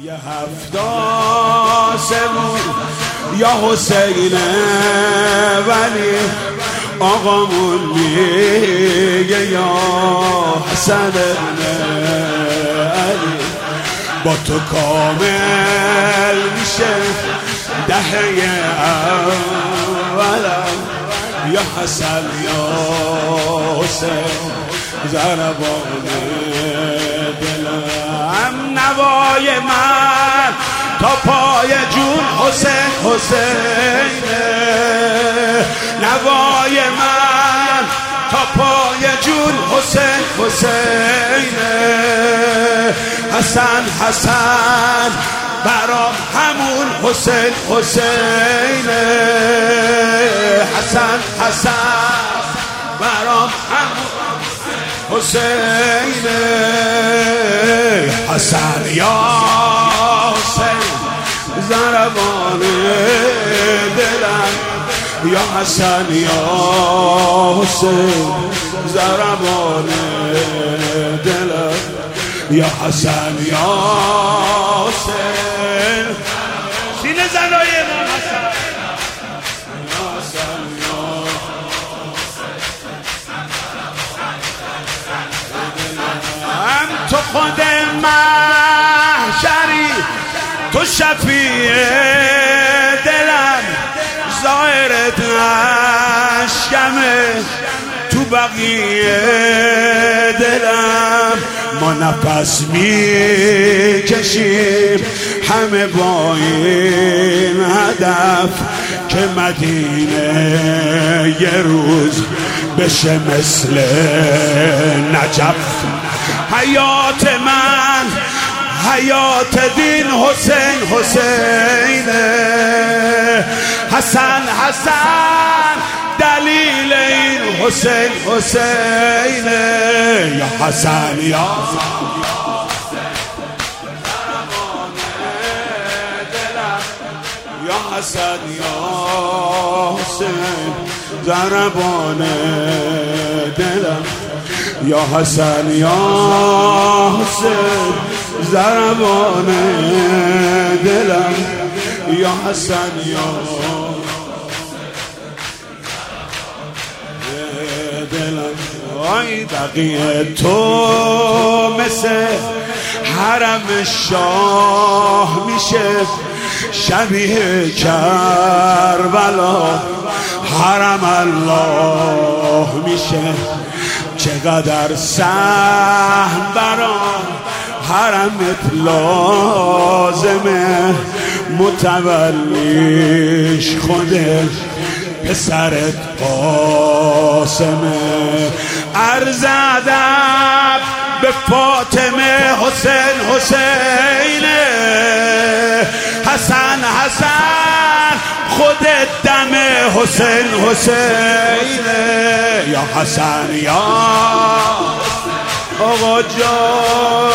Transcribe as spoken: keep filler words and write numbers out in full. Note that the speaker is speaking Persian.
یه هفتا سمون یا حسین ولی آقامون میگه یا حسن ابن علی با تو کامل میشه دهه اولم یا حسن یا حسین ضربان دلم نوای من تا پای جون حسین حسین نوای من تا پای جون حسین حسین حسن حسن برام همون حسین حسین حسن حسن برام همون حسین حسن یا حسین ضربان دلم یا حسن یا حسین ضربان دلم یا حسن یا حسین سینه زنای امام حسن یا حسن یا هم تو خود محشری تو شفیع دلم ظاهرت اشکمه تو بقیه دلم ما نفس میکشیم همه با این هدف که مدینه یه روز بشه مثل نجف حیات من حیات دین حسین حسین حسن حسن دلیل این حسین حسین یا حسن یا یا حسن یا حسین ضربان دلم یا حسن یا حسین ضربان دلم یا حسن یا دلم آی بقیه تو مثل حرم شاه میشه شبیه کربلا حرم الله میشه چقدر سهم برام حرمت لازمه متولیش خوده پسرت قاسمه عرض ادب به فاطمه حسین حسین حسن حسن خودت دم حسین حسین یا حسن یا آقا جان